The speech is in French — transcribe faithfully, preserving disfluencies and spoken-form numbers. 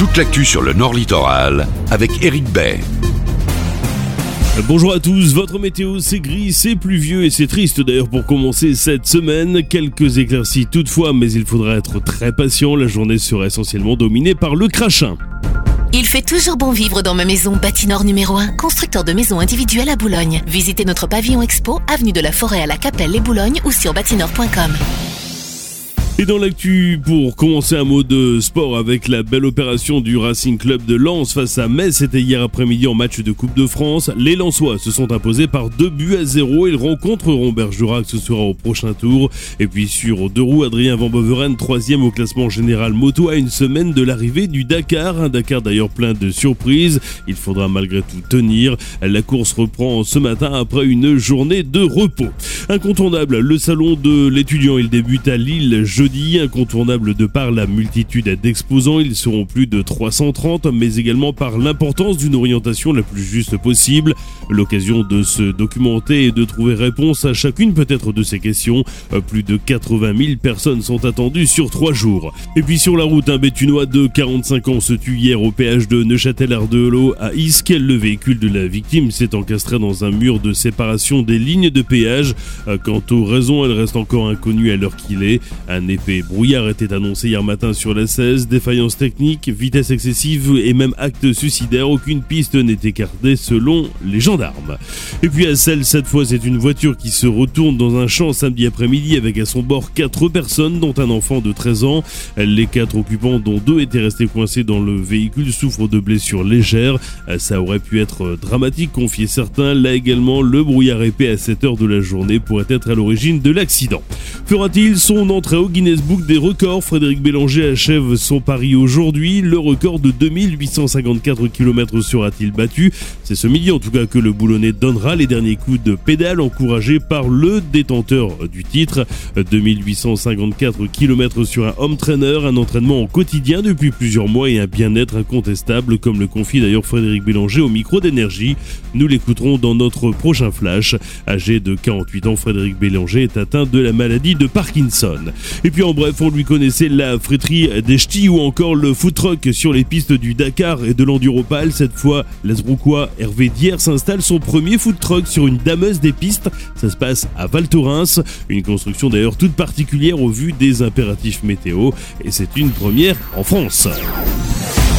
toute l'actu sur le Nord Littoral avec Éric Bay. Bonjour à tous, votre météo c'est gris, c'est pluvieux et c'est triste d'ailleurs pour commencer cette semaine. Quelques éclaircies toutefois, mais il faudra être très patient, la journée sera essentiellement dominée par le crachin. Il fait toujours bon vivre dans ma maison Batinor numéro un, constructeur de maisons individuelles à Boulogne. Visitez notre pavillon expo, avenue de la Forêt à la Capelle les Boulogne ou sur batinor point com. Et dans l'actu, pour commencer, un mot de sport avec la belle opération du Racing Club de Lens face à Metz. C'était hier après-midi en match de Coupe de France. Les Lensois se sont imposés par deux buts à zéro. Ils rencontreront Bergerac, ce sera au prochain tour. Et puis sur deux roues, Adrien Van Beveren, troisième au classement général moto à une semaine de l'arrivée du Dakar. Un Dakar d'ailleurs plein de surprises. Il faudra malgré tout tenir. La course reprend ce matin après une journée de repos. Incontournable, le salon de l'étudiant, il débute à Lille jeudi. Incontournable de par la multitude d'exposants, ils seront plus de trois cent trente, mais également par l'importance d'une orientation la plus juste possible. L'occasion de se documenter et de trouver réponse à chacune peut-être de ces questions. Plus de quatre-vingt mille personnes sont attendues sur trois jours. Et puis sur la route, un Béthunois de quarante-cinq ans se tue hier au péage de Neuchâtel-Ardeulot à Isques. Le véhicule de la victime s'est encastré dans un mur de séparation des lignes de péage. Quant aux raisons, elles restent encore inconnues à l'heure qu'il est. Un épais brouillard était annoncé hier matin sur la seize. Défaillance technique, vitesse excessive et même acte suicidaire. Aucune piste n'est écartée selon les gendarmes. Et puis à Celles, cette fois, c'est une voiture qui se retourne dans un champ samedi après-midi avec à son bord quatre personnes, dont un enfant de treize ans. Les quatre occupants, dont deux étaient restés coincés dans le véhicule, souffrent de blessures légères. Ça aurait pu être dramatique, confiaient certains. Là également, le brouillard épais à sept heures de la journée pourrait être à l'origine de l'accident. Fera-t-il son entrée au Guinness Book des records? Frédéric Bélanger achève son pari aujourd'hui. Le record de deux mille huit cent cinquante-quatre kilomètres sera-t-il battu? C'est ce midi en tout cas que le Boulonnais donnera les derniers coups de pédale, encouragé par le détenteur du titre. deux mille huit cent cinquante-quatre kilomètres sur un home trainer, un entraînement au quotidien depuis plusieurs mois et un bien-être incontestable, comme le confie d'ailleurs Frédéric Bélanger au micro d'Énergie. Nous l'écouterons dans notre prochain flash. Âgé de quarante-huit ans, Frédéric Bélanger est atteint de la maladie de Parkinson. Et puis en bref, on lui connaissait la friterie des ch'tis ou encore le food truck sur les pistes du Dakar et de l'Enduropal. Cette fois, l'Asbroucois Hervé Dier s'installe son premier food truck sur une dameuse des pistes. Ça se passe à Val Thorens, une construction d'ailleurs toute particulière au vu des impératifs météo. Et c'est une première en France.